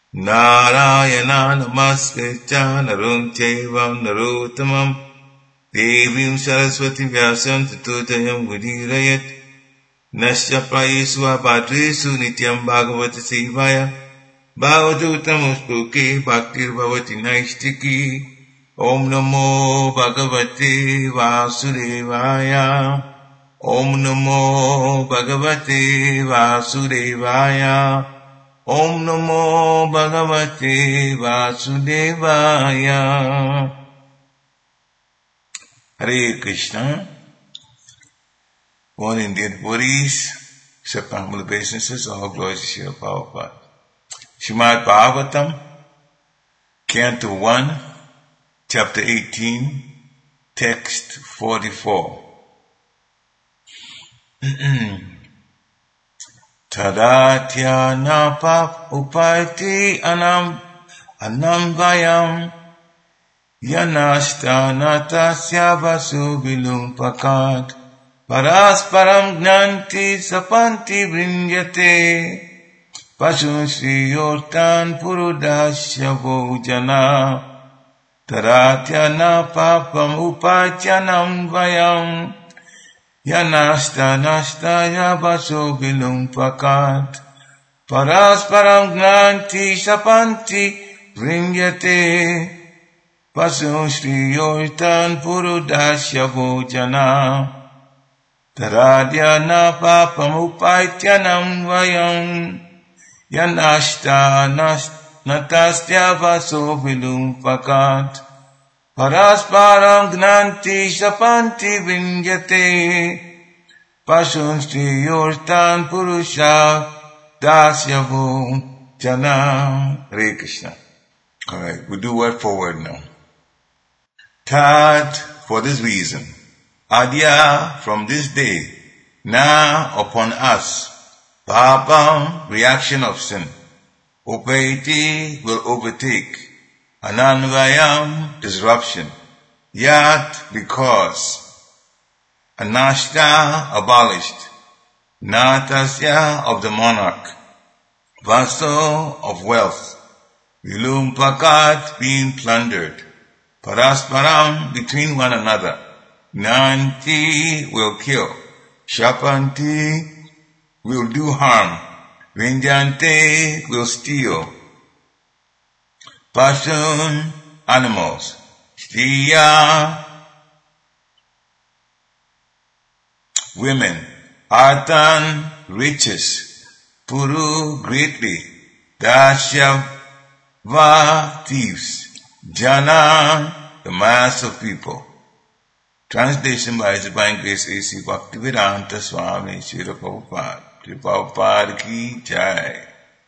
Narayana namaskritya narum chaivam narottamam devim saraswati vyasam tato jayam udirayat nasya prayesu abhadresu nityam bhagavata sevaya bhavadutam uspruke bhaktir bhavati naistiki Om namo bhagavate vasudevaya Om namo bhagavate vasudevaya Om namo bhagavate vasudevaya Hare Krishna. One Indian Puris, accept my humble obeisances, all glories to Srila Prabhupada. Srimad Bhagavatam, Canto 1, Chapter 18, Text 44. Tadatya pap upayati anamvayam yanashta natasya vasu vilumpakat parasparam gnanti sapanti vrinyate pasun sriyortan purudasya vojana Tadatya papam upayatyanam vayam Yanashta nashta yabaso vilumpakat Parasparam gnanti sapanti vrinyate Pasun shriyortan purudasya vojana Tadatya papam upayatyanam vayam Yanashta natasya vaso vilumpakat Parasparam gnanti sapanti vinyate Pasun shriyortan purusha dasya vojana. Hare Krishna. Alright, we'll do word for word now. Tad, for this reason. Adya, from this day. Na, upon us. Papam, reaction of sin. Upayati, will overtake. Ananvayam, disruption. Yat, because. Anashta, abolished. Natasya, of the monarch. Vaso, of wealth. Vilumpakat, being plundered. Parasparam, between one another. Nanti, will kill. Shapanti, will do harm. Vinjante, will steal. Pasun, animals. Shriya, women. Arthan, riches. Puru, greatly. Dashyava, thieves. Jana, the mass of people. Translation by His Divine Grace A.C. Bhaktivedanta Swami Srila Prabhupada. Srila Prabhupada ki jai.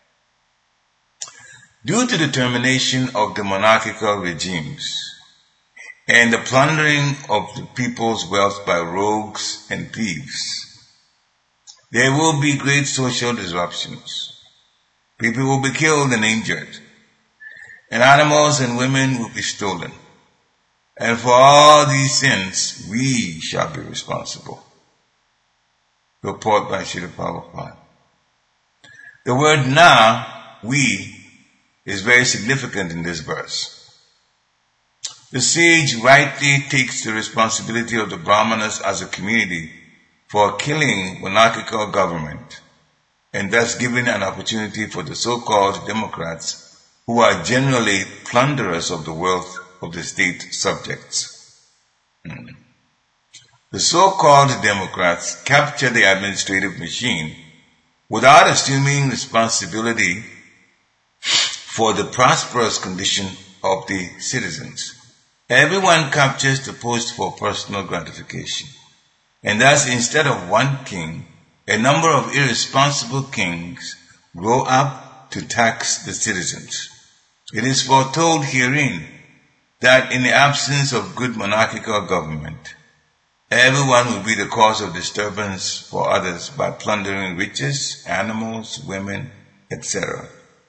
Due to the termination of the monarchical regimes and the plundering of the people's wealth by rogues and thieves, there will be great social disruptions. People will be killed and injured, and animals and women will be stolen. And for all these sins, we shall be responsible. Report by Srila Prabhupada. The word na, we, is very significant in this verse. The sage rightly takes the responsibility of the Brahmanas as a community for killing monarchical government, and thus giving an opportunity for the so-called Democrats, who are generally plunderers of the wealth of the state subjects. The so-called Democrats capture the administrative machine without assuming responsibility for the prosperous condition of the citizens. Everyone captures the post for personal gratification. And thus, instead of one king, a number of irresponsible kings grow up to tax the citizens. It is foretold herein that in the absence of good monarchical government, everyone will be the cause of disturbance for others by plundering riches, animals, women, etc.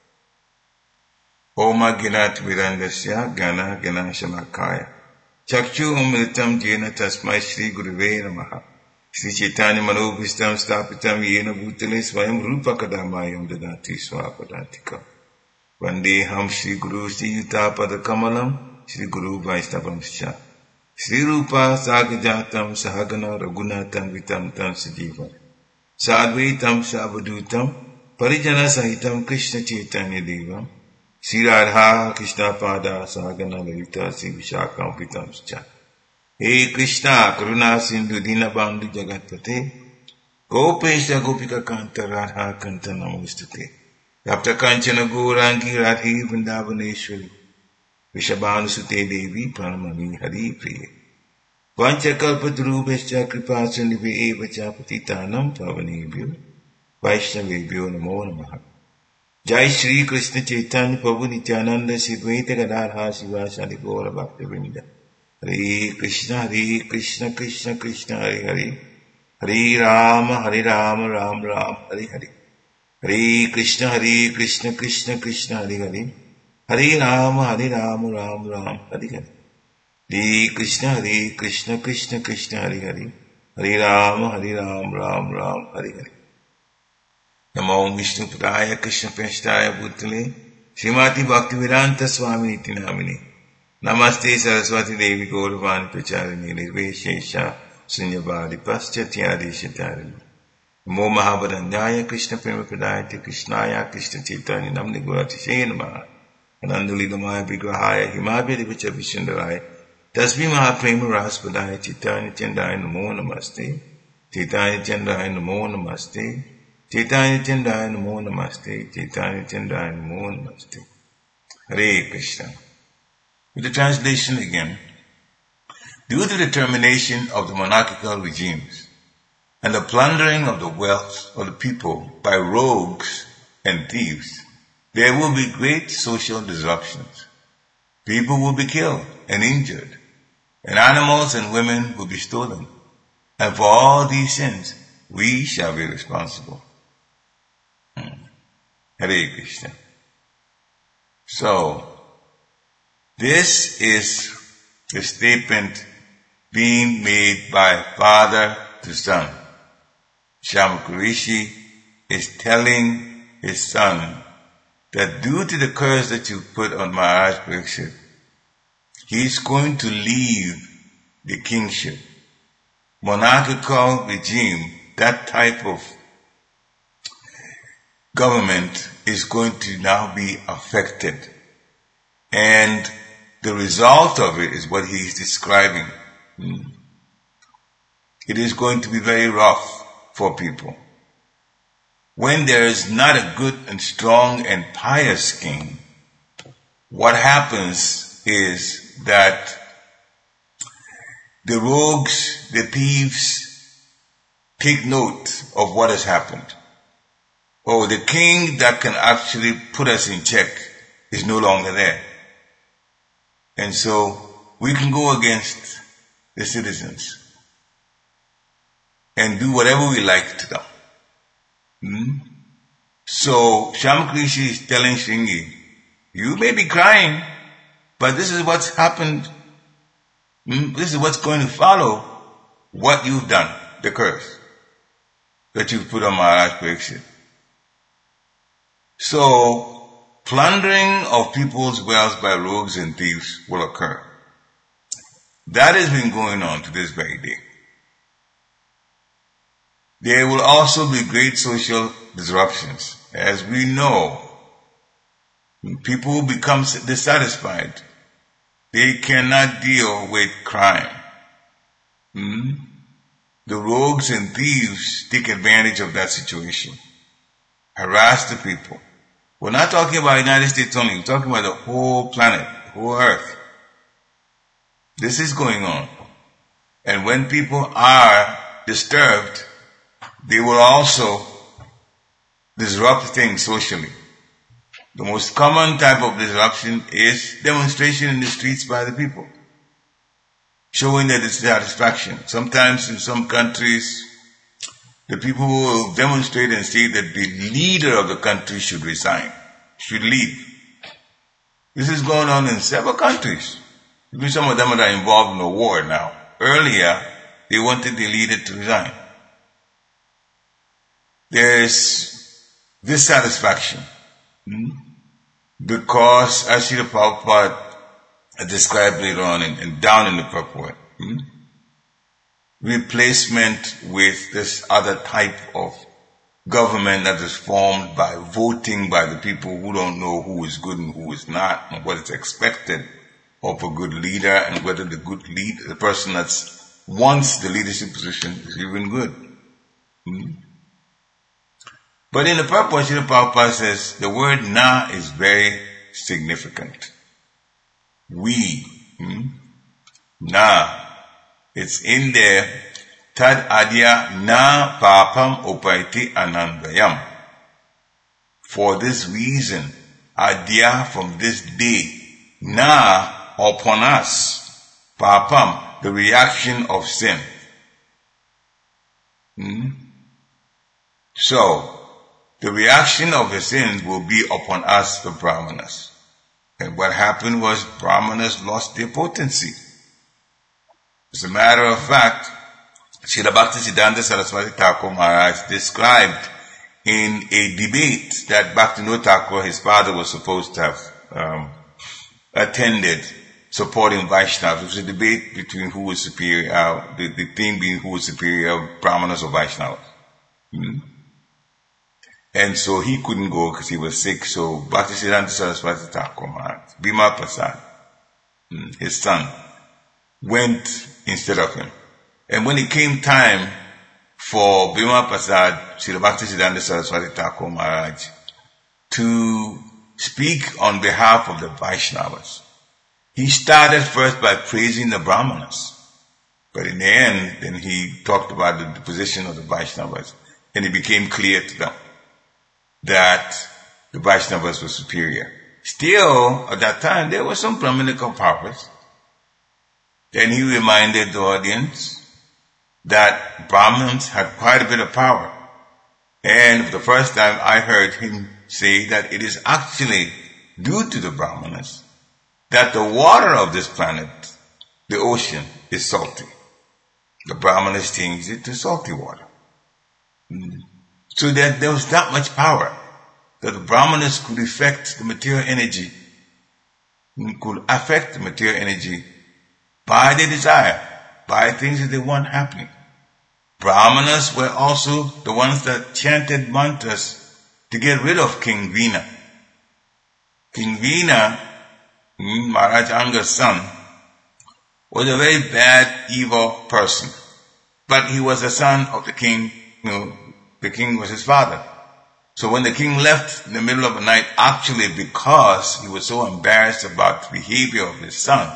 Oma Ginat Virandasya Gana Gana Shamakaya Chakchu Umritam Jena Tasmai Shri Guruve Namaha Shri Chaitanya Manobhistam Stapitam Yena Bhutale Swayam Rupa Kadamayam Dadati Swapadantika Vandeham Shri Guru Shri Yutapada Kamalam Shri Guru Vaishnavamscha Shri Rupa Sagajatam Sahagana Raghunatam Vitam Tam Sajivam Sadvaitam Savadutam Parijana Sahitam Krishna Chaitanya Devam Shri Radha Krishna Pada Sahagana Lalita Shri Vishakam Vitamscha He Krishna Karuna Sindhu Dinabandhu Jagatpate Gopesha Gopika Kanta Radha Kanta Namustate Yapta Kanchana Gourangi Radhi Vrindavaneshwari Vishabhanusute Devi Pranamami Hari Priye Vanchakalpadrubhascha Kripasanive Evacha Patitanam Pavanebhyo Vaishnavebhyo Namo Namaha Jai Shri Krishna Chaitanya Prabhu Nityananda Shri Advaita Gadadhara Sivasadi Gaura Bhaktivinoda Hare Krishna Krishna Krishna Hare Hare Hare Rama Rama Rama Hare Hare Hare Krishna Krishna Krishna Hare Hare Hare Rama Rama Rama Hare Hare Hare Krishna Krishna Krishna Hare Hare Hare Rama Rama Hare Hare Namo Vishnu Padaya Krishna Prasthaya Bhutale Srimati Bhaktivedanta Swami Niti Namini Namaste Saraswati Devi Gauravani Pracharini Nirveshesha Sunyavadi Paschatya Deshatari Namo Mahabharanyaya Krishna Prema Pradayate Krishnaya Krishna Chaitanya Namni Gauratishe Namaha Anandulidamaya Vigrahaya Himabhyadi Vicha Vishandaraya Tasmi Mahaprema Raspadaya Chaitanya Chandaya Namo Namaste Chaitanya Chandaya Namo Namaste Chaitanya Chandaya Namo Namaste Chaitanya Chandaya Namo Namaste Hare Krishna. With the translation again, due to the termination of the monarchical regimes and the plundering of the wealth of the people by rogues and thieves, there will be great social disruptions. People will be killed and injured, and animals and women will be stolen. And for all these sins, we shall be responsible. Hare Krishna. So, this is the statement being made by father to son. Shamakya Rishi is telling his son that due to the curse that you put on Maharaj Parikshit, he's going to leave the kingship. Monarchical regime, that type of government is going to now be affected. And the result of it is what he's describing. It is going to be very rough for people. When there is not a good and strong and pious king, what happens is that the rogues, the thieves, take note of what has happened. Oh, the king that can actually put us in check is no longer there. And so we can go against the citizens and do whatever we like to them. So Shamakya Rishi is telling Shringi, you may be crying, but this is what's happened. This is what's going to follow what you've done, the curse that you've put on Maharaj Parikshit. So, plundering of people's wealth by rogues and thieves will occur. That has been going on to this very day. There will also be great social disruptions. As we know, people will become dissatisfied. They cannot deal with crime. The rogues and thieves take advantage of that situation, harass the people. We're not talking about the United States only. We're talking about the whole planet, the whole earth. This is going on. And when people are disturbed, they will also disrupt things socially. The most common type of disruption is demonstration in the streets by the people, showing their dissatisfaction. Sometimes in some countries, the people will demonstrate and say that the leader of the country should resign, should leave. This is going on in several countries. Even some of them that are involved in a war now. Earlier, they wanted the leader to resign. There is dissatisfaction. Because, as Srila Prabhupada described later on and down in the purport, replacement with this other type of government that is formed by voting by the people who don't know who is good and who is not, and what is expected of a good leader, and whether the good leader, the person that's wants the leadership position, is even good. But in the purport, Srila Prabhupada says the word na is very significant. We, na, it's in there. Tad adya na papam upaiti anandayam. For this reason, adya, from this day, na, upon us, papam, the reaction of sin. So, the reaction of the sin will be upon us, the Brahmanas. And what happened was Brahmanas lost their potency. As a matter of fact, Srila Bhaktisiddhanta Saraswati Thakur Maharaj described in a debate that Bhaktivinoda Thakur, his father, was supposed to have attended, supporting Vaishnavas. It was a debate between who was superior, the theme being who was superior, Brahmanas or Vaishnavas. And so he couldn't go because he was sick. So Bhaktisiddhanta Saraswati Thakur Maharaj, Bhima Prasad, his son, went instead of him. And when it came time for Bhima Prasad, Srila Bhaktisiddhanta Saraswati Thakur Maharaj, to speak on behalf of the Vaishnavas, he started first by praising the Brahmanas. But in the end, then he talked about the position of the Vaishnavas, and it became clear to them that the Vaishnavas were superior. Still, at that time, there were some Brahminical powers. Then he reminded the audience that Brahmins had quite a bit of power. And for the first time, I heard him say that it is actually due to the Brahmanas that the water of this planet, the ocean, is salty. The Brahmanas changed it to salty water. So that there was that much power that the Brahmanas could affect the material energy, by their desire, by things that they want happening. Brahmanas were also the ones that chanted mantras to get rid of King Vina. King Vina, Maharaj Anga's son, was a very bad, evil person. But he was the son of the king. The king was his father. So when the king left in the middle of the night, actually because he was so embarrassed about the behavior of his son,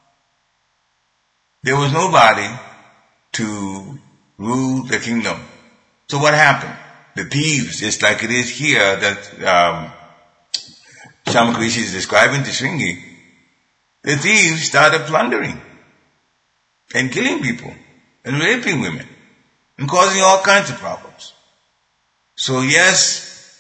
there was nobody to rule the kingdom. So what happened? The thieves, just like it is here that Shamakrishi is describing to Shringi, the thieves started plundering and killing people and raping women and causing all kinds of problems. So yes,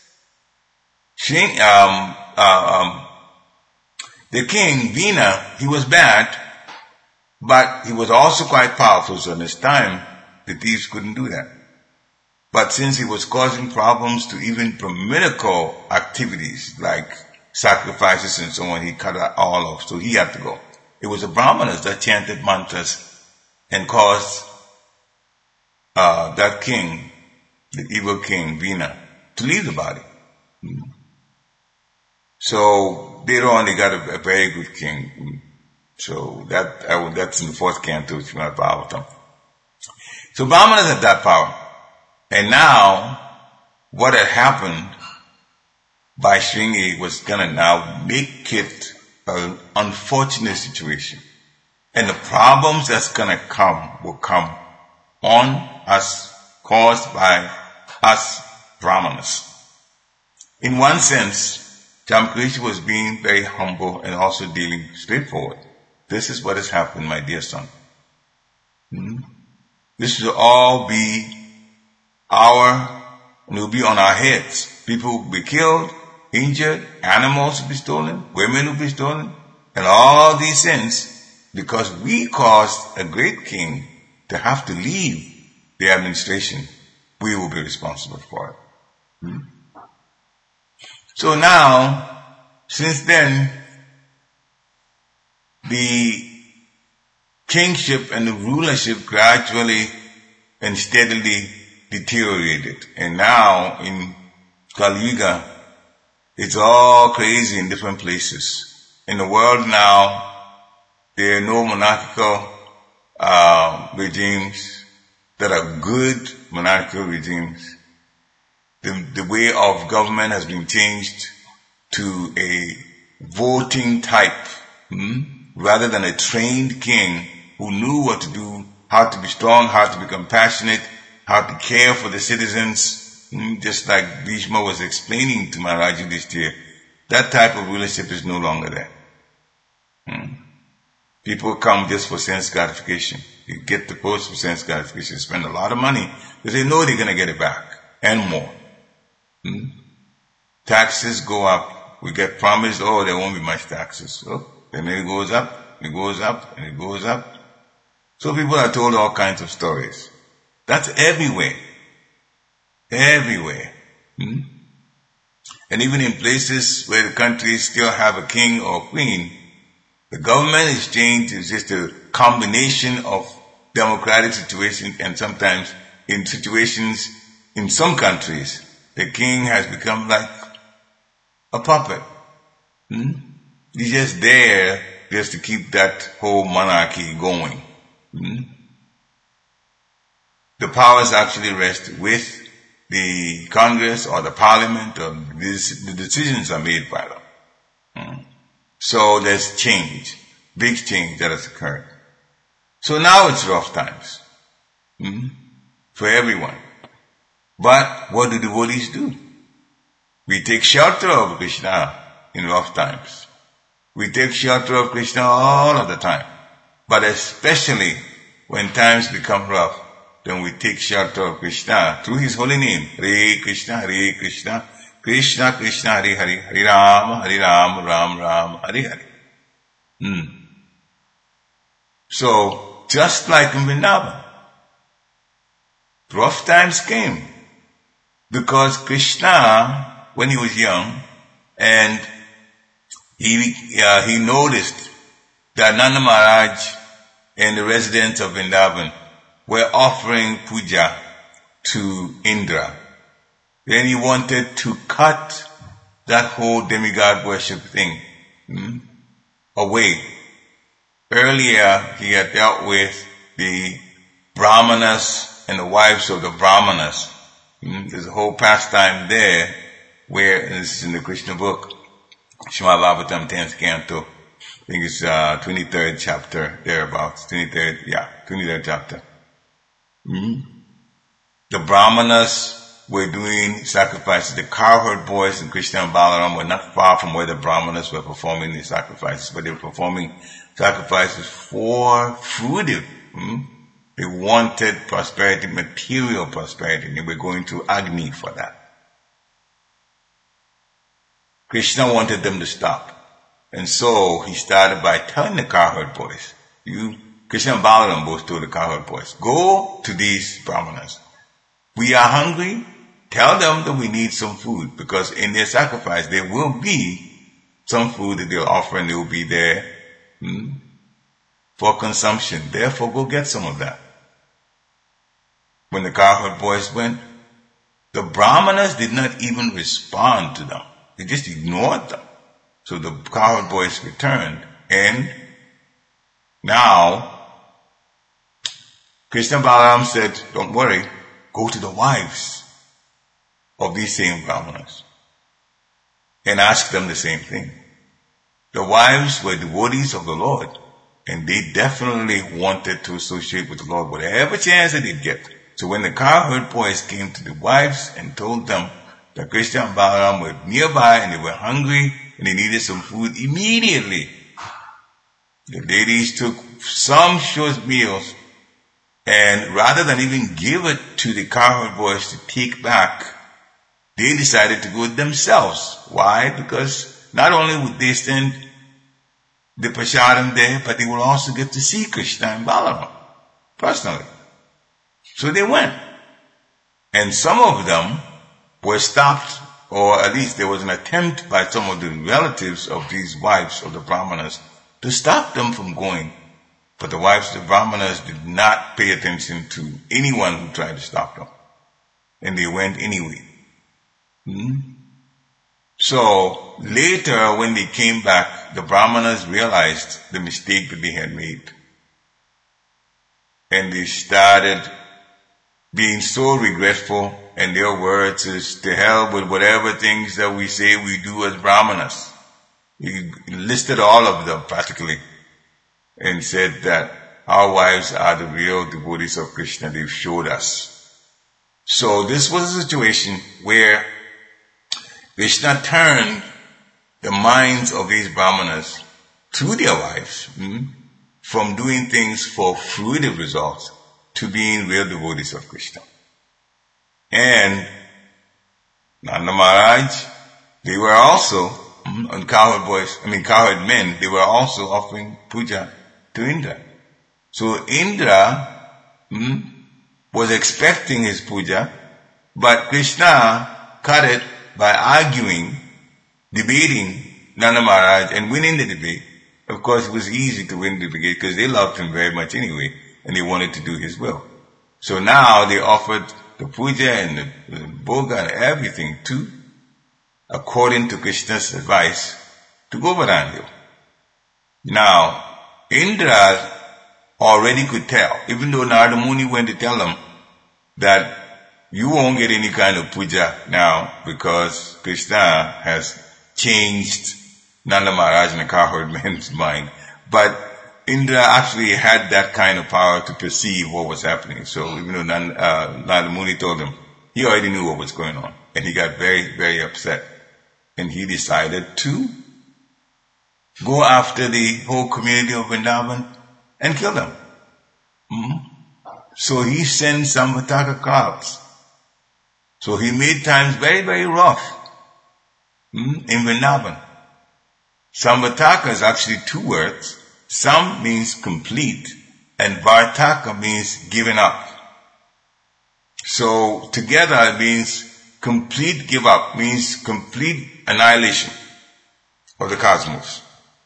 the king, Vina, he was bad, but he was also quite powerful. So in his time, the thieves couldn't do that. But since he was causing problems to even Brahminical activities like sacrifices and so on, he cut it all off. So he had to go. It was the Brahmanas that chanted mantras and caused that king, the evil king, Vina, to leave the body. So later on they got a very good king. So that's in the 4th canto of Srimad Bhagavatam. So Brahmanas had that power. And now, what had happened by Shringi was gonna now make it an unfortunate situation. And the problems that's gonna come will come on us, caused by us Brahmanas. In one sense, Shamakrishi was being very humble and also dealing straightforward. This is what has happened, my dear son. This will all be it will be on our heads. People will be killed, injured, animals will be stolen, women will be stolen, and all these sins because we caused a great king to have to leave the administration. We will be responsible for it. So now, since then, the kingship and the rulership gradually and steadily deteriorated. And now in Kali Yuga, it's all crazy in different places. In the world now, there are no monarchical regimes that are good monarchical regimes. The way of government has been changed to a voting type, rather than a trained king who knew what to do, how to be strong, how to be compassionate, how to care for the citizens, just like Bhishma was explaining to Maharaj Yudhishthira. That type of rulership is no longer there. People come just for sense gratification. You get the post for sense gratification, spend a lot of money, because they know they're going to get it back, and more. Taxes go up. We get promised, there won't be much taxes. Then it goes up, it goes up, and it goes up. So people are told all kinds of stories. That's everywhere. Everywhere. And even in places where the countries still have a king or queen, the government is changed to just a combination of democratic situations, and sometimes in situations in some countries, the king has become like a puppet. He's just there just to keep that whole monarchy going. The powers actually rest with the Congress or the Parliament, or the decisions are made by them. So there's change, big change that has occurred. So now it's rough times for everyone. But what do devotees do? We take shelter of Krishna in rough times. We take shelter of Krishna all of the time. But especially when times become rough, then we take shelter of Krishna through His holy name. Hare Krishna, Krishna Krishna, Hare Hare, Hare Rama, Ram Ram, Hare Hare. So, just like in Vrindavan, rough times came because Krishna, when he was young, and he noticed that Nanda Maharaj and the residents of Vrindavan were offering puja to Indra. Then he wanted to cut that whole demigod worship thing away. Earlier, he had dealt with the Brahmanas and the wives of the Brahmanas. There's a whole pastime there where, and this is in the Krishna book, Srimad Bhagavatam 10th canto, I think it's 23rd chapter, thereabouts, 23rd chapter. The Brahmanas were doing sacrifices. The cowherd boys in Krishna and Balaram were not far from where the Brahmanas were performing the sacrifices, but they were performing sacrifices for food. They wanted prosperity, material prosperity, and they were going to Agni for that. Krishna wanted them to stop. And so he started by telling the cowherd boys, Krishna and Balaram both told the cowherd boys, go to these Brahmanas. We are hungry. Tell them that we need some food, because in their sacrifice there will be some food that they'll offer, and they will be there for consumption. Therefore, go get some of that. When the cowherd boys went, the Brahmanas did not even respond to them. They just ignored them. So the cowherd boys returned, and now Krishna Balaram said, don't worry, go to the wives of these same Brahmanas and ask them the same thing. The wives were devotees of the Lord, and they definitely wanted to associate with the Lord whatever chance that they'd get. So when the cowherd boys came to the wives and told them that Krishna and Balaram were nearby and they were hungry and they needed some food, immediately the ladies took some short meals, and rather than even give it to the cowherd boys to take back, they decided to go themselves. Why? Because not only would they send the prasadam there, but they would also get to see Krishna and Balaram personally. So they went. And some of them were stopped or at least there was an attempt by some of the relatives of these wives of the Brahmanas to stop them from going. But the wives of the Brahmanas did not pay attention to anyone who tried to stop them. And they went anyway. So later when they came back, the Brahmanas realized the mistake that they had made. And they started being so regretful, and their words is, to hell with whatever things that we say we do as Brahmanas. He listed all of them practically and said that our wives are the real devotees of Krishna. They've showed us. So this was a situation where Krishna turned the minds of these Brahmanas to their wives from doing things for fruitive results to being real devotees of Krishna. And Nanda Maharaj, they were also, and cowherd men, they were also offering puja to Indra. So Indra was expecting his puja, but Krishna cut it by arguing, debating Nanda Maharaj and winning the debate. Of course, it was easy to win the debate because they loved him very much anyway, and they wanted to do his will. So now they offered the puja and the bhoga and everything too, according to Krishna's advice, to Govardhan Hill. Now, Indra already could tell, even though Narada Muni went to tell him that you won't get any kind of puja now because Krishna has changed Nanda Maharaj and the cowherd man's mind. But Indra actually had that kind of power to perceive what was happening. So even though Narada Muni told him, he already knew what was going on. And he got very, very upset. And he decided to go after the whole community of Vrindavan and kill them. So he sent Samvataka clouds. So he made times very, very rough in Vrindavan. Samvataka is actually two words. Sam means complete, and Vartaka means given up. So together it means complete give up, means complete annihilation of the cosmos.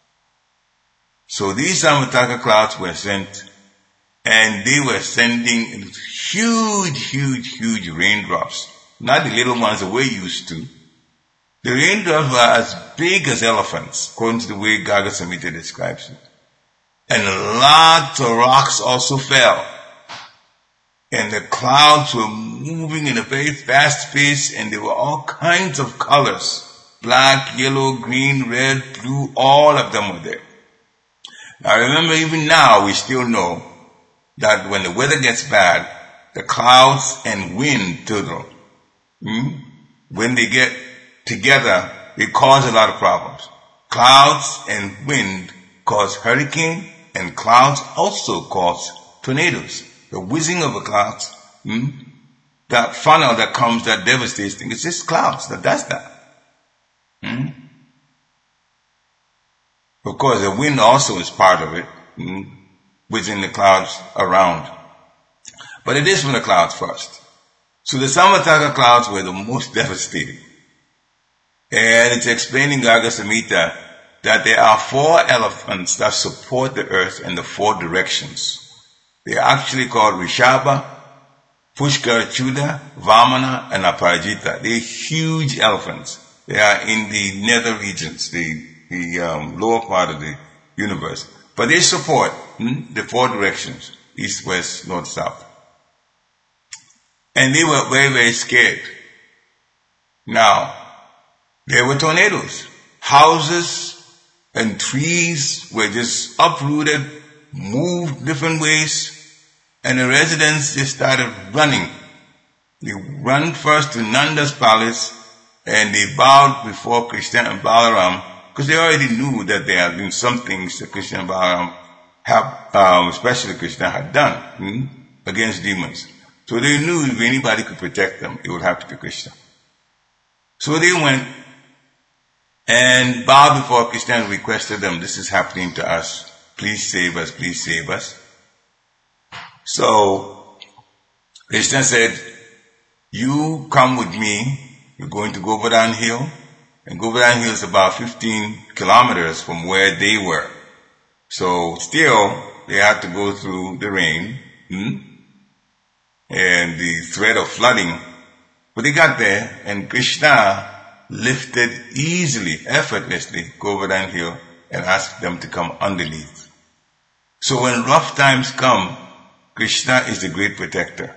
So these Samvataka clouds were sent, and they were sending huge raindrops. Not the little ones that we're used to. The raindrops were as big as elephants, according to the way Garga Samhita describes it. And lots of rocks also fell. And the clouds were moving in a very fast pace, and there were all kinds of colors. Black, yellow, green, red, blue, all of them were there. Now remember, even now we still know that when the weather gets bad, the clouds and wind total, when they get together, they cause a lot of problems. Clouds and wind cause hurricane, and clouds also cause tornadoes. The whizzing of the clouds, that funnel that comes that devastates things, it's just clouds that does that. Of course, the wind also is part of it, whizzing the clouds around. But it is from the clouds first. So the Samvataka clouds were the most devastating. And it's explaining Garga Samhita that there are 4 elephants that support the earth in the 4 directions. They are actually called Rishabha, Pushkara Chuda, Vamana, and Aparajita. They're huge elephants. They are in the nether regions, the lower part of the universe. But they support the 4 directions, east, west, north, south. And they were very, very scared. Now, there were tornadoes. Houses and trees were just uprooted, moved different ways, and the residents just started running. They ran first to Nanda's palace, and they bowed before Krishna and Balaram, because they already knew that there had been some things that Krishna and Balaram have, especially Krishna, had done against demons. So they knew if anybody could protect them, it would have to be Krishna. So they went and bowed before Krishna and requested them, this is happening to us. Please save us, please save us. So Krishna said, you come with me, We're going to Govardhan Hill, and Govardhan Hill is about 15 kilometers from where they were. So still, they had to go through the rain and the threat of flooding. But they got there, and Krishna lifted easily, effortlessly, Govardhan Hill and asked them to come underneath. So when rough times come, Krishna is the great protector.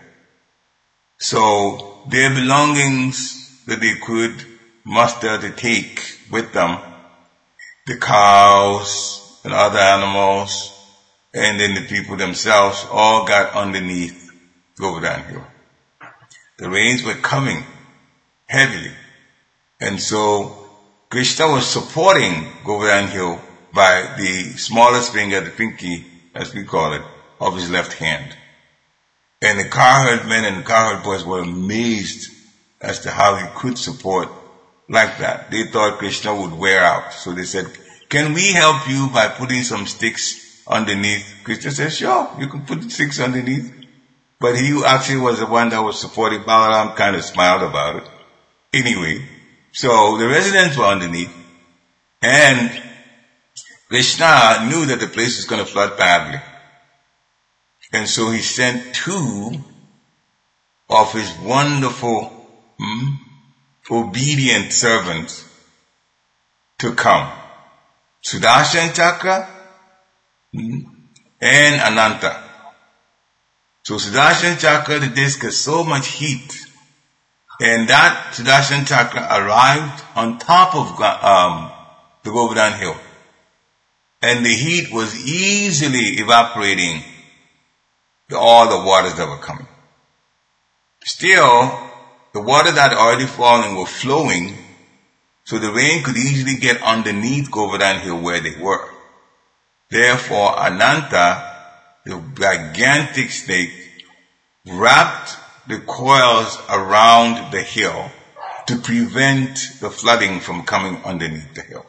So their belongings that they could muster to take with them, the cows and other animals, and then the people themselves, all got underneath Govardhan Hill. The rains were coming heavily. And so Krishna was supporting Govardhan Hill by the smallest finger, the pinky, as we call it, of his left hand. And the cowherd men and the cowherd boys were amazed as to how he could support like that. They thought Krishna would wear out. So they said, can we help you by putting some sticks underneath? Krishna said, sure, you can put the sticks underneath. But he actually was the one that was supporting. Balaram kind of smiled about it. Anyway, so the residents were underneath, and Krishna knew that the place was going to flood badly. And so he sent two of his wonderful, obedient servants to come. Sudarshan Chakra and Ananta. So Sudarshan Chakra, the disc has so much heat, and that Sudarshan Chakra arrived on top of the Govardhan Hill. And the heat was easily evaporating all the waters that were coming. Still, the water that had already fallen were flowing, so the rain could easily get underneath Govardhan Hill where they were. Therefore, Ananta, the gigantic snake, wrapped the coils around the hill to prevent the flooding from coming underneath the hill.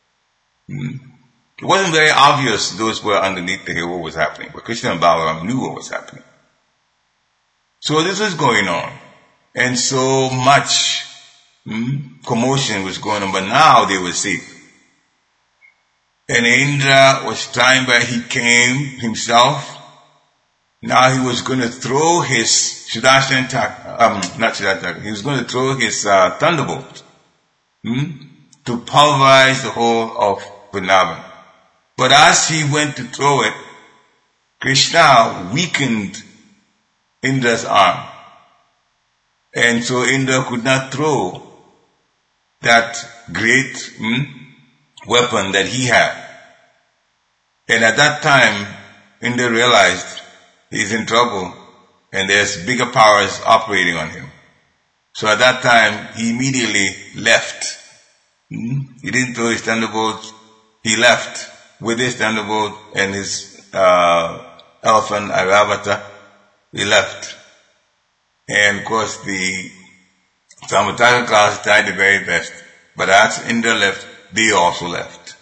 It wasn't very obvious those who were underneath the hill what was happening, but Krishna and Balaram knew what was happening. So this was going on, and so much commotion was going on, but now they were safe. And Indra was trying, but he came himself. Now he was going to throw his Sudarshan Chakra, he was going to throw his thunderbolt to pulverize the whole of Vrindavan. But as he went to throw it, Krishna weakened Indra's arm. And so Indra could not throw that great weapon that he had. And at that time, Indra realized he's in trouble and there's bigger powers operating on him. So at that time, he immediately left. He didn't throw his thunderbolt, he left with his thunderbolt and his elephant, Airavata. He left. And of course, the Samataka class tried the very best. But as Indra left, they also left.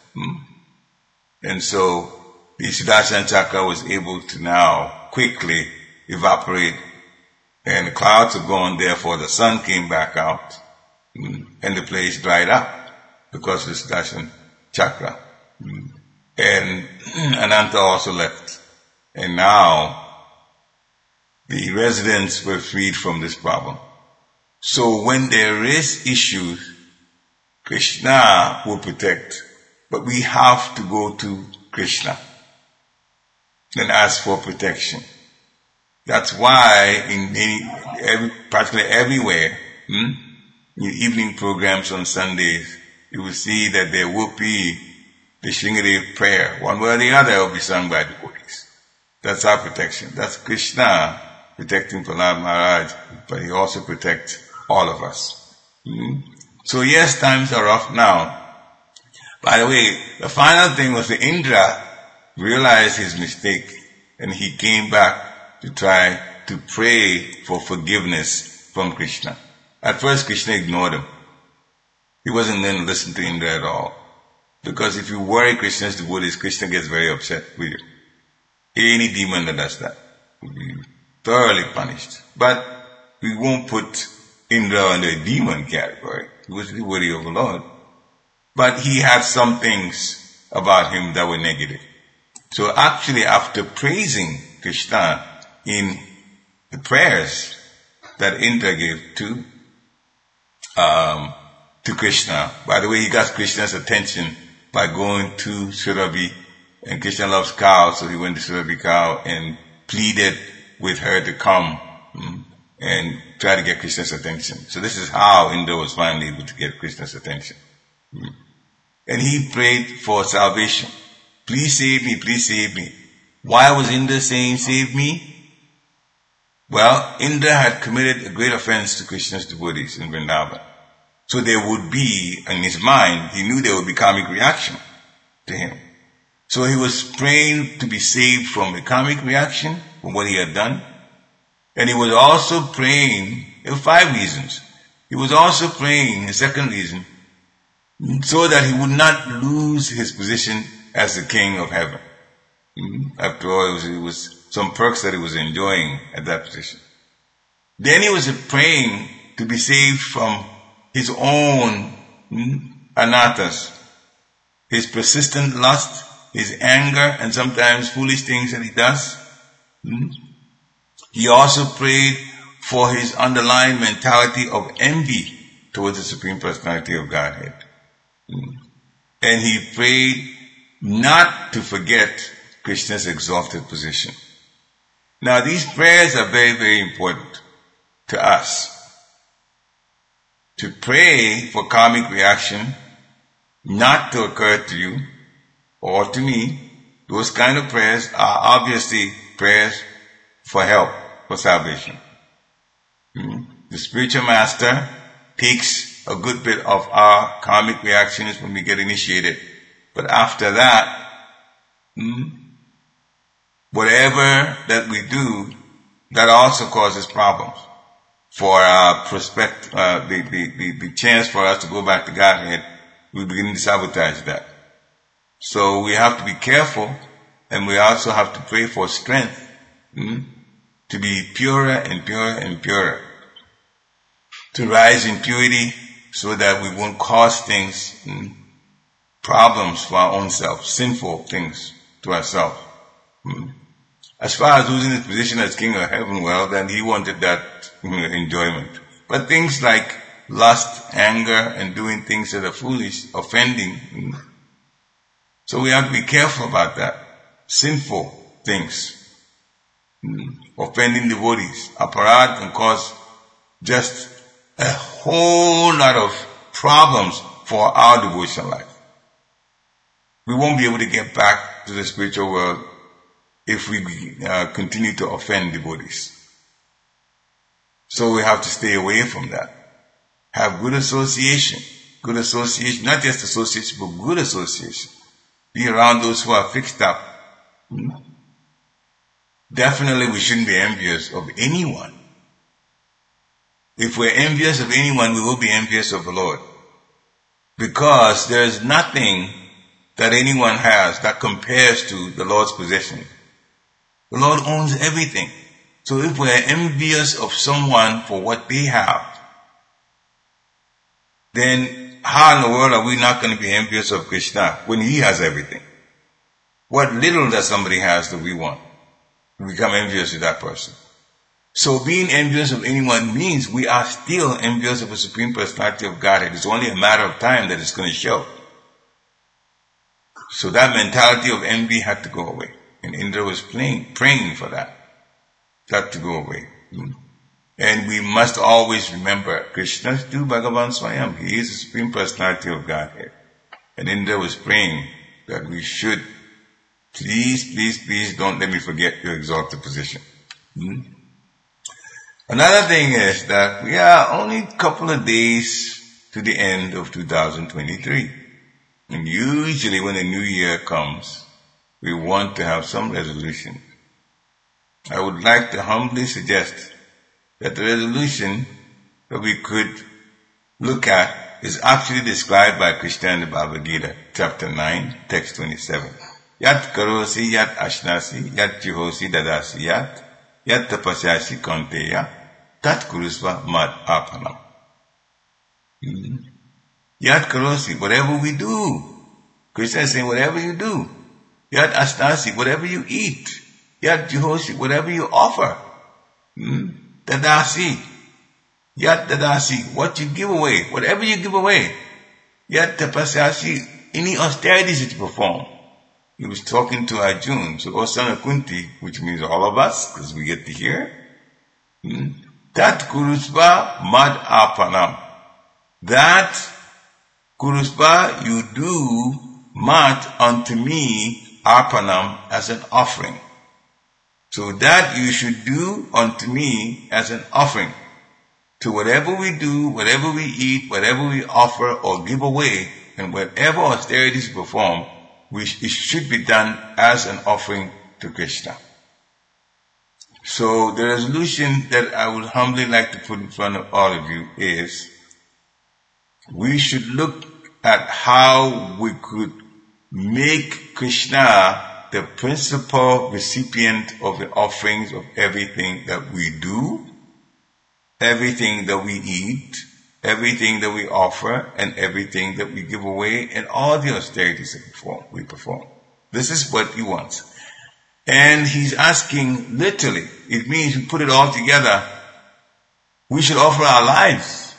And so the Sudarshan Chakra was able to now quickly evaporate, and the clouds are gone, therefore the sun came back out, and the place dried up because of the Sudarshan Chakra. And Ananta also left. And now the residents were freed from this problem. So when there is issues, Krishna will protect, but we have to go to Krishna and ask for protection. That's why practically everywhere, in evening programs on Sundays, you will see that there will be the Sringadev prayer. One way or the other will be sung by devotees. That's our protection. That's Krishna protecting Prahlad Maharaj, but he also protects all of us. So yes, times are rough now. By the way, the final thing was that Indra realized his mistake and he came back to try to pray for forgiveness from Krishna. At first Krishna ignored him. He wasn't going to listen to Indra at all. Because if you worry Krishna's devotees, Krishna gets very upset with you. Any demon that does that will be thoroughly punished. But we won't put Indra under a demon category. He was the devotee of the Lord. But he had some things about him that were negative. So actually, after praising Krishna in the prayers that Indra gave to Krishna, by the way, he got Krishna's attention by going to Surabhi, and Krishna loves cows, so he went to Surabhi cow and pleaded with her to come and try to get Krishna's attention. So this is how Indra was finally able to get Krishna's attention. And he prayed for salvation. Please save me, please save me. Why was Indra saying, save me? Well, Indra had committed a great offense to Krishna's devotees in Vrindavan. So there would be, in his mind, he knew there would be karmic reaction to him. So he was praying to be saved from the karmic reaction from what he had done. And he was also praying, there were 5 reasons. He was also praying, the second reason, so that he would not lose his position as the king of heaven. After all, it was some perks that he was enjoying at that position. Then he was praying to be saved from his own anathas, his persistent lust, his anger, and sometimes foolish things that he does. He also prayed for his underlying mentality of envy towards the Supreme Personality of Godhead. And he prayed not to forget Krishna's exalted position. Now these prayers are very, very important to us. To pray for karmic reaction not to occur to you or to me, those kind of prayers are obviously prayers for help, for salvation. The spiritual master takes a good bit of our karmic reactions when we get initiated. But after that, whatever that we do, that also causes problems for our the chance for us to go back to Godhead. We begin to sabotage that. So we have to be careful, and we also have to pray for strength to be purer and purer and purer, to rise in purity so that we won't cause things, problems for our own self, sinful things to ourselves. As far as losing his position as king of heaven, well, then he wanted that enjoyment. But things like lust, anger, and doing things that are foolish, offending, so we have to be careful about that. Sinful things, offending devotees. Aparad can cause just a whole lot of problems for our devotional life. We won't be able to get back to the spiritual world if we continue to offend devotees. So we have to stay away from that. Have good association. Good association, not just association, but good association. Be around those who are fixed up. Definitely we shouldn't be envious of anyone. If we're envious of anyone, we will be envious of the Lord. Because there is nothing that anyone has that compares to the Lord's possession. The Lord owns everything. So if we're envious of someone for what they have, then how in the world are we not going to be envious of Krishna when he has everything? What little that somebody has that we want, we become envious of that person. So being envious of anyone means we are still envious of the Supreme Personality of Godhead. It's only a matter of time that it's going to show. So that mentality of envy had to go away. And Indra was praying for that to go away. And we must always remember, Krishna is tu Bhagavan Swayam. He is the Supreme Personality of Godhead. And Indra was praying that we should, please don't let me forget your exalted position. Another thing is that we are only a couple of days to the end of 2023. And usually when the new year comes, we want to have some resolution. I would like to humbly suggest that the resolution that we could look at is actually described by Krishna in the Bhagavad Gita, chapter 9, text 27. Yat karosi, yat ashnasi, yat juhosi dadasi, yat tapasyasi kaunteya, tat kurusva mad apanam. Yat karosi, whatever we do. Krishna is saying, whatever you do. Yat astasi, whatever you eat. Yat juhosi, whatever you offer. Dadasi. Yat dadasi, what you give away, whatever you give away. Yat tapasasi, any austerities that you perform. He was talking to Arjuna, so O son of Kunti, which means all of us, because we get to hear. Tat kurusva mad apanam. That kurusva you do mad unto me apanam as an offering. So that you should do unto me as an offering. To whatever we do, whatever we eat, whatever we offer or give away, and whatever austerities we perform, it should be done as an offering to Krishna. So the resolution that I would humbly like to put in front of all of you is, we should look at how we could make Krishna the principal recipient of the offerings of everything that we do, everything that we eat, everything that we offer, and everything that we give away, and all the austerities that we perform. This is what he wants. And he's asking, literally, it means we put it all together, we should offer our lives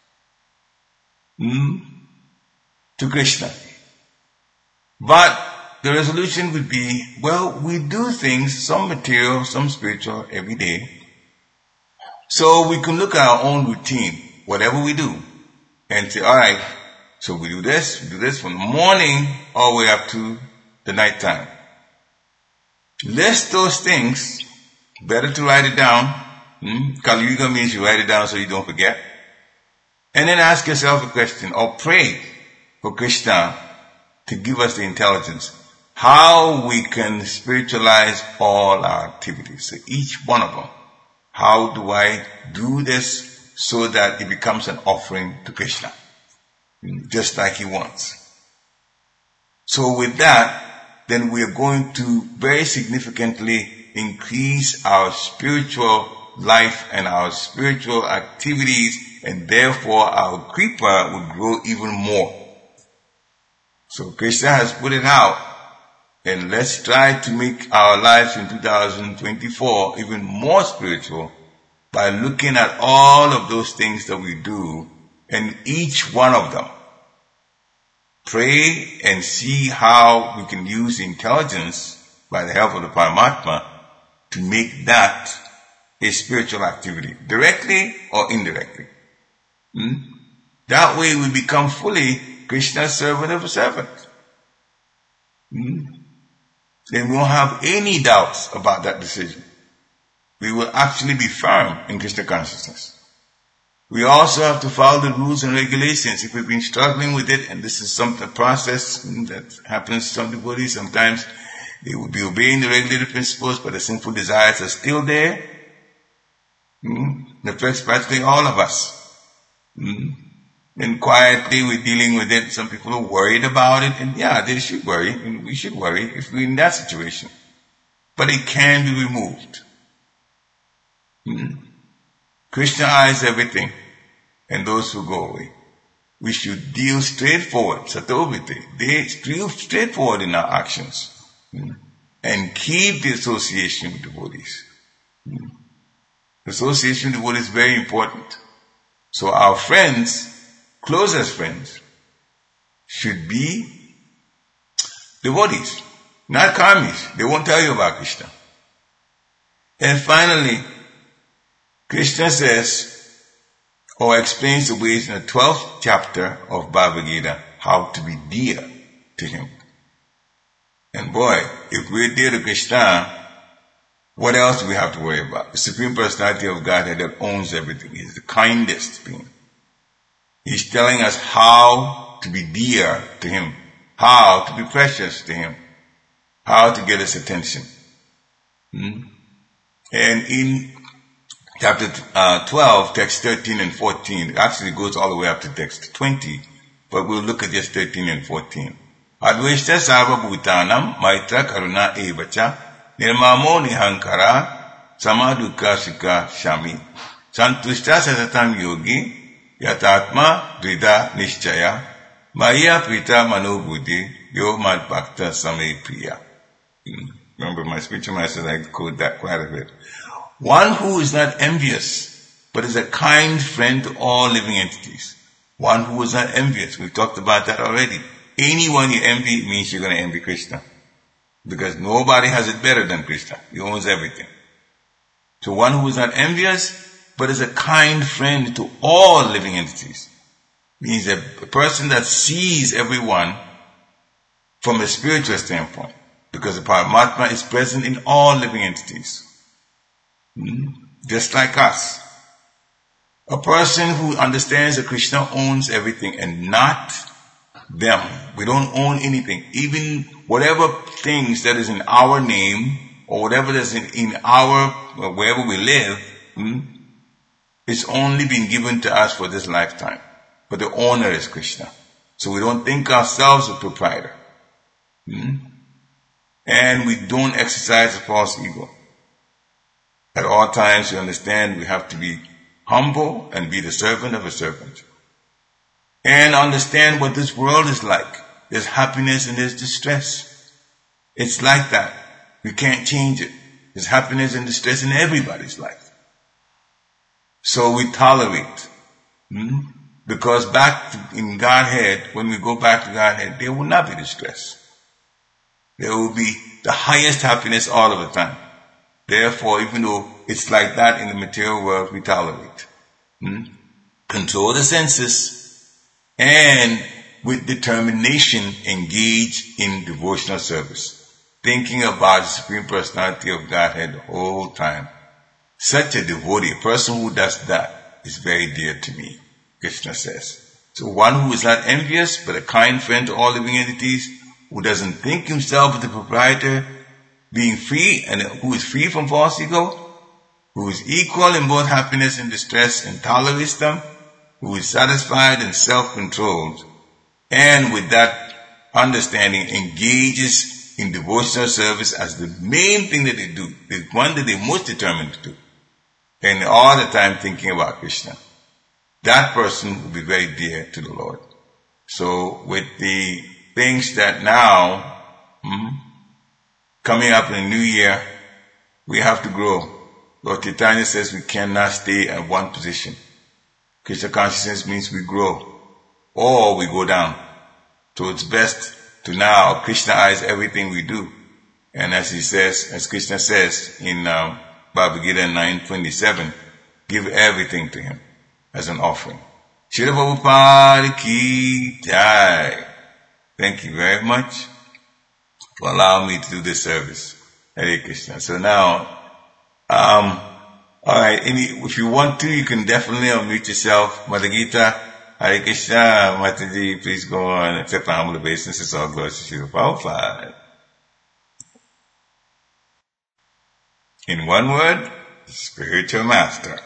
to Krishna. But the resolution would be, well, we do things, some material, some spiritual, every day. So we can look at our own routine, whatever we do, and say, all right, so we do this from the morning all the way up to the night time. List those things, better to write it down. Kali Yuga means you write it down so you don't forget. And then ask yourself a question, or pray for Krishna to give us the intelligence, how we can spiritualize all our activities. So each one of them. How do I do this so that it becomes an offering to Krishna? Just like he wants. So with that, then we are going to very significantly increase our spiritual life and our spiritual activities, and therefore our kripa will grow even more. So Krishna has put it out, and let's try to make our lives in 2024 even more spiritual by looking at all of those things that we do, and each one of them. Pray and see how we can use intelligence by the help of the Paramatma to make that a spiritual activity, directly or indirectly. That way we become fully Krishna's servant of a servant. Then we won't have any doubts about that decision. We will actually be firm in Krishna consciousness. We also have to follow the rules and regulations. If we've been struggling with it, and this is a process that happens to some devotees, sometimes they will be obeying the regulated principles, but the sinful desires are still there. It affects practically all of us. And quietly we're dealing with it. Some people are worried about it, and yeah, they should worry, and we should worry if we're in that situation. But it can be removed. Krishna eyes everything, and those who go away. We should deal straightforward, satovite, straightforward in our actions, and keep the association with devotees. Association with devotees is very important. So our friends, closest friends, should be devotees, not karmis. They won't tell you about Krishna. And finally, Krishna says, or explains the ways in the 12th chapter of Bhagavad Gita, how to be dear to him. And boy, if we're dear to Krishna, what else do we have to worry about? The Supreme Personality of Godhead that owns everything. He's the kindest being. He's telling us how to be dear to him, how to be precious to him, how to get his attention. And in chapter 12, text 13 and 14, it actually goes all the way up to text 20, but we'll look at just 13 and 14. Advaishta sarva bhutanam maitra karuna evacha nirmamo nihankara samadukha sukha shami. Santushta satatam yogi yatatma dvida nishchaya maya prita manobuddhi yo mad bhakta same priya. Remember, my spiritual master, I quote that quite a bit. One who is not envious, but is a kind friend to all living entities. One who is not envious. We've talked about that already. Anyone you envy means you're going to envy Krishna. Because nobody has it better than Krishna. He owns everything. So one who is not envious, but is a kind friend to all living entities. Means a person that sees everyone from a spiritual standpoint. Because the Paramatma is present in all living entities. Just like us. A person who understands that Krishna owns everything and not them. We don't own anything. Even whatever things that is in our name or whatever that's in our, wherever we live, it's only been given to us for this lifetime. But the owner is Krishna. So we don't think ourselves a proprietor. And we don't exercise a false ego. At all times we understand we have to be humble and be the servant of a servant. And understand what this world is like. There's happiness and there's distress. It's like that. We can't change it. There's happiness and distress in everybody's life. So we tolerate. Because back in Godhead, when we go back to Godhead, there will not be distress. There will be the highest happiness all of the time. Therefore, even though it's like that in the material world, we tolerate. Control the senses and with determination engage in devotional service. Thinking about the Supreme Personality of Godhead the whole time. Such a devotee, a person who does that, is very dear to me, Krishna says. So one who is not envious, but a kind friend to all living entities, who doesn't think himself as the proprietor, being free and who is free from false ego, who is equal in both happiness and distress and tolerates them, who is satisfied and self-controlled, and with that understanding engages in devotional service as the main thing that they do, the one that they're most determined to do, and all the time thinking about Krishna. That person will be very dear to the Lord. So with the things that now, coming up in the new year, we have to grow. Lord Chaitanya says we cannot stay at one position. Krishna consciousness means we grow or we go down. So it's best to now Krishnaize everything we do. And as he says, as Krishna says in Bhagavad Gita 9:27, give everything to him as an offering. Srila Prabhupada Ki Jai. Thank you very much for allowing me to do this service. Hare Krishna. So now, alright, if you want to, you can definitely unmute yourself. Mother Gita, Hare Krishna, Mataji, please go on, accept my humble obeisance. It's all glory to Srila Prabhupada. In one word, spiritual master.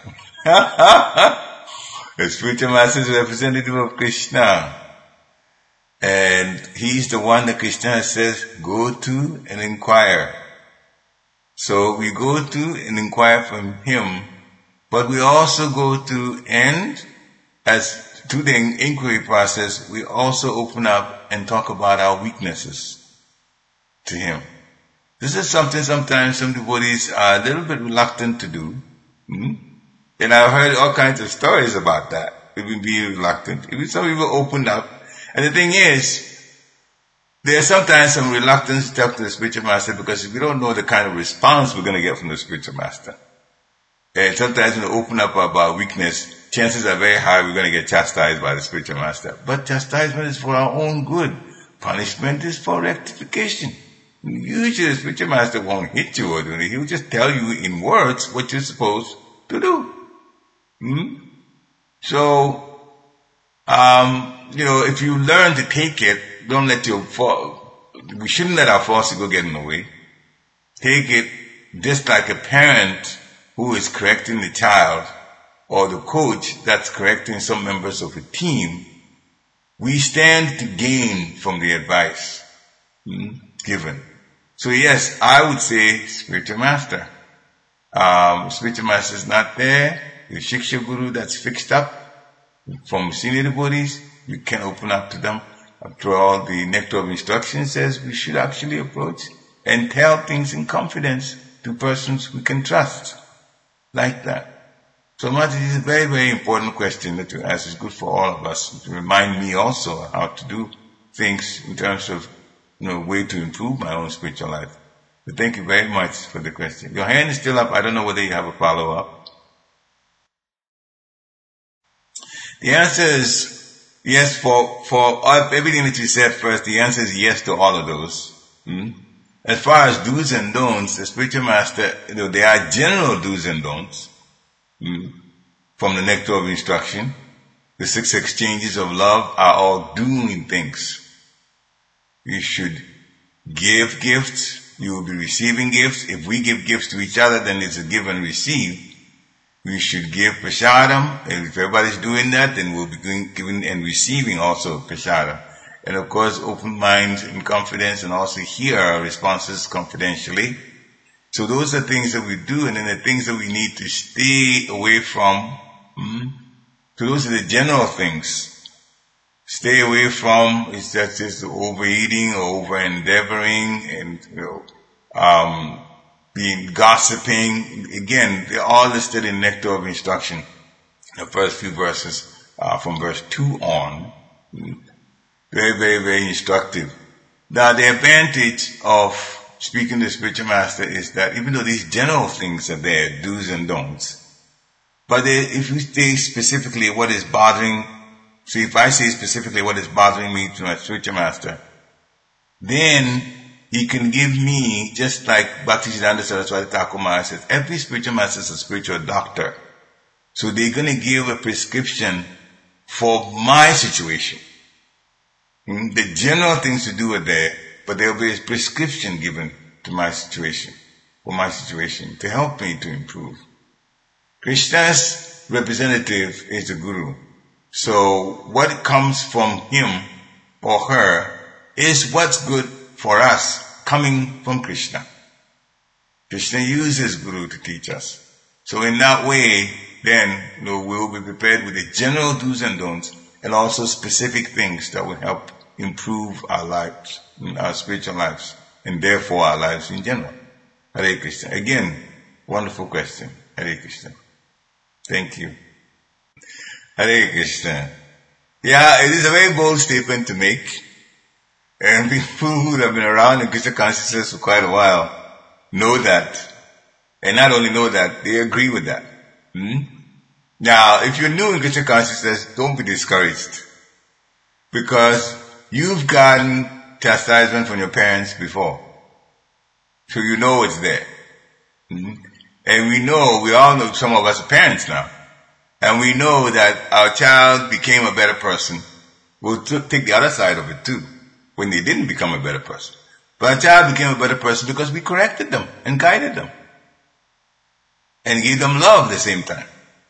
The spiritual master is a representative of Krishna. And he's the one that Krishna says, go to and inquire. So we go to and inquire from him, but we also go to, and as through the inquiry process, we also open up and talk about our weaknesses to him. This is something sometimes some devotees are a little bit reluctant to do. And I've heard all kinds of stories about that. Even being reluctant. Even some people opened up. And the thing is, there's sometimes some reluctance to talk to the spiritual master because we don't know the kind of response we're going to get from the spiritual master. And sometimes when we open up about weakness, chances are very high we're going to get chastised by the spiritual master. But chastisement is for our own good. Punishment is for rectification. Usually the spiritual master won't hit you or do anything. He'll just tell you in words what you're supposed to do. So, if you learn to take it, don't let we shouldn't let our false ego get in the way. Take it just like a parent who is correcting the child or the coach that's correcting some members of a team. We stand to gain from the advice given. So yes, I would say spiritual master. Spiritual master is not there. your Shiksha Guru that's fixed up from senior devotees, you can open up to them. After all, the Nectar of Instruction says we should actually approach and tell things in confidence to persons we can trust. Like that. So Mataji, this is a very, very important question that you ask. It's good for all of us to remind me also how to do things in terms of, way to improve my own spiritual life. So thank you very much for the question. Your hand is still up. I don't know whether you have a follow-up. The answer is yes for everything that you said first. The answer is yes to all of those. As far as do's and don'ts, the spiritual master, there are general do's and don'ts from the Nectar of Instruction. The 6 exchanges of love are all doing things. You should give gifts. You will be receiving gifts. If we give gifts to each other, then it's a give and receive. We should give prasadam. If everybody's doing that, then we'll be giving and receiving also prasadam. And of course, open minds and confidence, and also hear our responses confidentially. So those are things that we do, and then the things that we need to stay away from. So those are the general things. Stay away from is just overeating or over-endeavoring and, being gossiping. Again, they're all listed in Nectar of Instruction. The first few verses, from verse 2 on. Very, very, very instructive. Now, the advantage of speaking to the spiritual master is that even though these general things are there, do's and don'ts, but if you say specifically what is bothering, so if I say specifically what is bothering me to my spiritual master, then he can give me, just like Bhaktisiddhanta Saraswati Thakur Maharaj says, every spiritual master is a spiritual doctor. So they're going to give a prescription for my situation. The general things to do are there, but there will be a prescription given to my situation, for my situation, to help me to improve. Krishna's representative is the Guru. So what comes from him or her is what's good for us coming from Krishna. Krishna uses Guru to teach us. So in that way, then we will be prepared with the general do's and don'ts and also specific things that will help improve our lives, our spiritual lives, and therefore our lives in general. Hare Krishna. Again, wonderful question. Hare Krishna. Thank you. Hare Krishna. Yeah, it is a very bold statement to make. And people who have been around in Krishna consciousness for quite a while know that. And not only know that, they agree with that. Now, if you're new in Krishna consciousness, don't be discouraged. Because you've gotten chastisement from your parents before. So you know it's there. And we all know, some of us are parents now. And we know that our child became a better person. We'll take the other side of it too, when they didn't become a better person. But our child became a better person because we corrected them and guided them. And gave them love at the same time.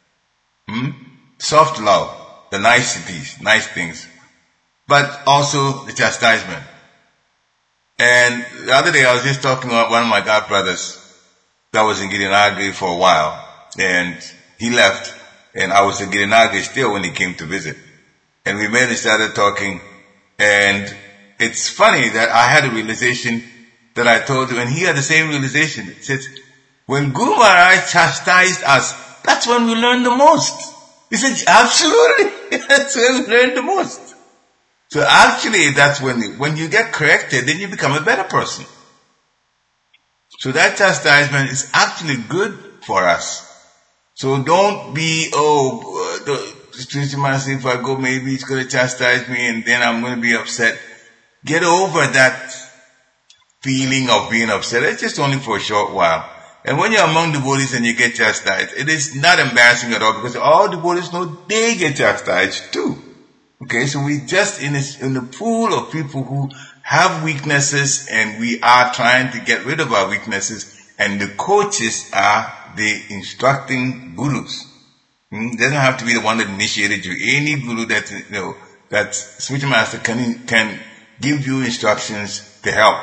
Soft love, the niceties, nice things. But also the chastisement. And the other day I was just talking about one of my godbrothers that was in Girinagri for a while. And he left. And I was in Girinagri still when he came to visit. And we met and started talking. And it's funny that I had a realization that I told him, and he had the same realization. He said, when Guru Maharaj chastised us, that's when we learn the most. He said, absolutely, that's when we learn the most. So actually, that's when you get corrected, then you become a better person. So that chastisement is actually good for us. So don't be, the spiritual master, if I go, maybe he's going to chastise me and then I'm going to be upset. Get over that feeling of being upset. It's just only for a short while. And when you're among devotees and you get chastised, it is not embarrassing at all because all devotees know they get chastised too. Okay, so we just in the pool of people who have weaknesses and we are trying to get rid of our weaknesses, and the coaches are the instructing gurus. It doesn't have to be the one that initiated you. Any guru that spiritual master can give you instructions to help.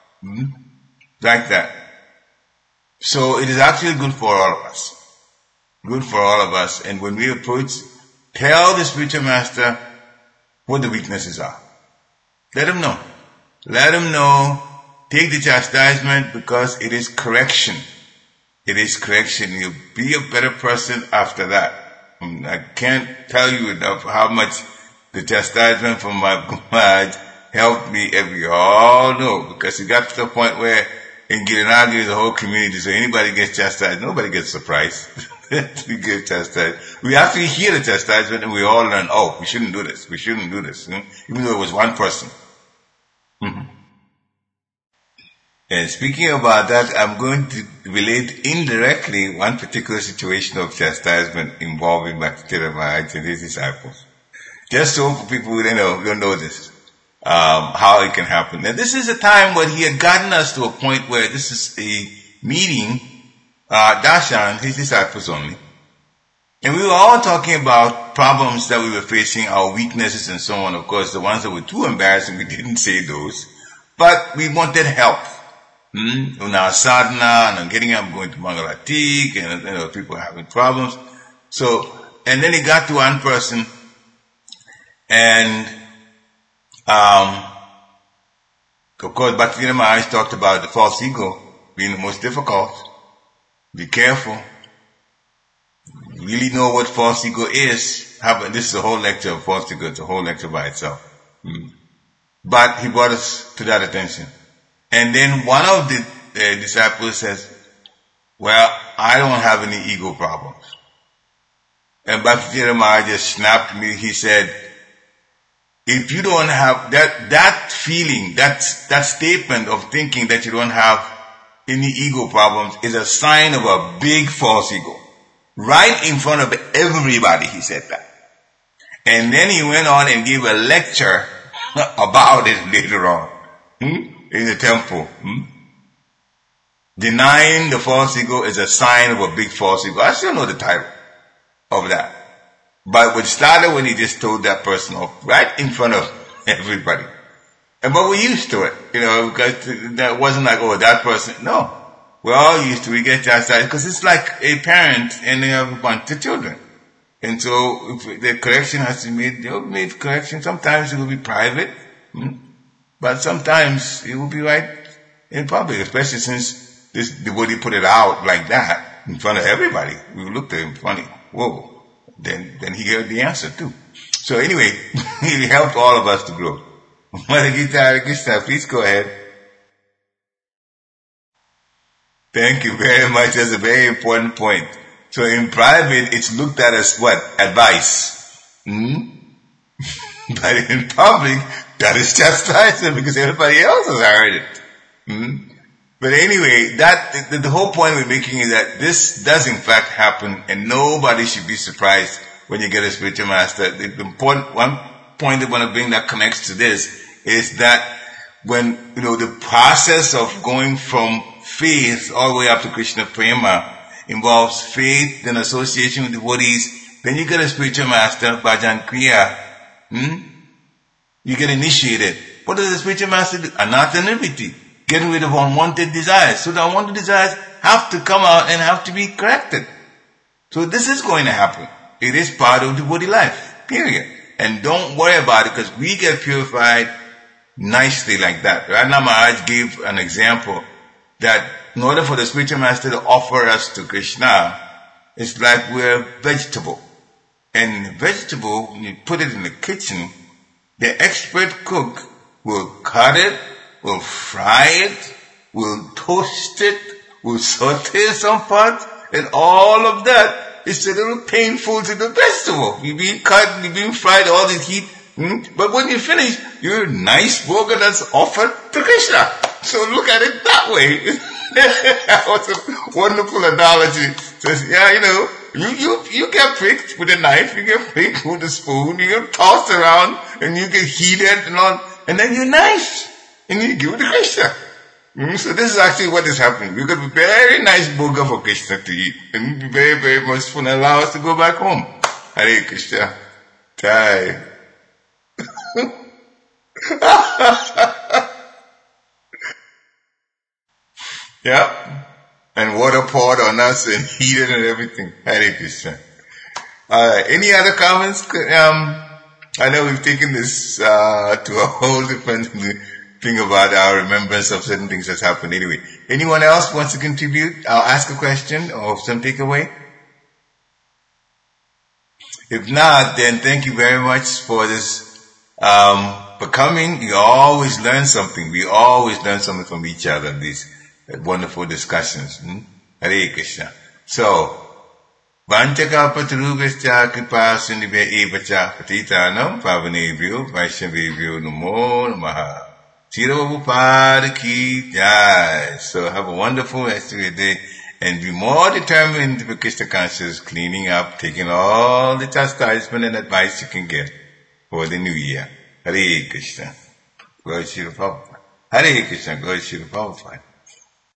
Like that. So it is actually good for all of us. good for all of us. And when we approach, tell the spiritual master what the weaknesses are. Let him know. Let him know. Take the chastisement because it is correction. It is correction. You'll be a better person after that. I can't tell you enough how much the chastisement from my Maharaj helped me we all know, because it got to the point where in Girinagi there's a whole community, so anybody gets chastised, nobody gets surprised. We get chastised. We actually hear the chastisement and we all learn, oh, we shouldn't do this, we shouldn't do this, even though it was one person. And speaking about that, I'm going to relate indirectly one particular situation of chastisement involving Bhaktisiddhanta Maharaj and his disciples. Just so for people who don't know this, how it can happen. Now this is a time when he had gotten us to a point where this is a meeting, Darshan, his disciples only. And we were all talking about problems that we were facing, our weaknesses and so on. Of course, the ones that were too embarrassing, we didn't say those. But we wanted help. On our sadhana, and getting up, going to Mangalatik, and people having problems. So, and then he got to one person, and of course, Bhaktisiddhanta Maharaj talked about the false ego being the most difficult. Be careful. Really know what false ego is. This is a whole lecture of false ego. It's a whole lecture by itself. But he brought us to that attention. And then one of the disciples says, well, I don't have any ego problems. And Bhaktisiddhanta Maharaj just snapped me. He said, if you don't have that feeling, that statement of thinking that you don't have any ego problems is a sign of a big false ego. Right in front of everybody, he said that. And then he went on and gave a lecture about it later on. In the temple. Denying the false ego is a sign of a big false ego. I still know the title of that. But it started when he just told that person off right in front of everybody. But we're used to it, because that wasn't like, oh, that person. No. We're all used to it. We get chastised because it's like a parent and they have a bunch of children. And so if the correction has to be made, they'll make correction. Sometimes it will be private. But sometimes it will be right in public, especially since this devotee put it out like that in front of everybody. We looked at him funny. Whoa. Then he gave the answer too. So anyway, it helped all of us to grow. Mother Gita, Hare Krishna, please go ahead. Thank you very much. That's a very important point. So in private, it's looked at as what? Advice. But in public, that is chastisement because everybody else has heard it. But anyway, the whole point we're making is that this does in fact happen, and nobody should be surprised when you get a spiritual master. The important one point I want to bring that connects to this is that when the process of going from faith all the way up to Krishna Prema involves faith, then association with devotees, then you get a spiritual master, Bhajan Kriya. You get initiated. What does the spiritual master do? Anatta-nirviti. Getting rid of unwanted desires. So the unwanted desires have to come out and have to be corrected. So this is going to happen. It is part of devotee life. Period. And don't worry about it because we get purified nicely like that. Radha Maharaj gave an example that in order for the spiritual master to offer us to Krishna, it's like we're a vegetable. And vegetable, when you put it in the kitchen, the expert cook will cut it, will fry it, will toast it, will saute some parts, and all of that is a little painful to the vegetable. You're being cut, you're being fried, all this heat. But when you finish, you're a nice burger that's offered to Krishna. So look at it that way. That was a wonderful analogy. Says, you get pricked with a knife, you get pricked with a spoon, you get tossed around, and you get heated and all, and then you're nice, and you give it to Krishna. So this is actually what is happening. We got a very nice burger for Krishna to eat, and be very, very merciful and allow us to go back home. Hare Krishna. Jai. Yeah. and water poured on us and heated and everything. Hare Krishna. Any other comments? I know we've taken this to a whole different thing about our remembrance of certain things that's happened. Anyway, anyone else wants to contribute? I'll ask a question or some takeaway. If not, then thank you very much for this, for coming. You always learn something. We always learn something from each other in these wonderful discussions. Hare Krishna. So, Vanchakapatarubhascha kripa sindhibhya evacha patitanam pavanebhyo vaishnavebhyo namo namaha. Srila Prabhupada ki jai. So have a wonderful rest of your day and be more determined to be Krishna conscious, cleaning up, taking all the chastisement and advice you can get for the new year. Hare Krishna. Glory to Srila Prabhupada. Hare Krishna. Glory to Srila Prabhupada.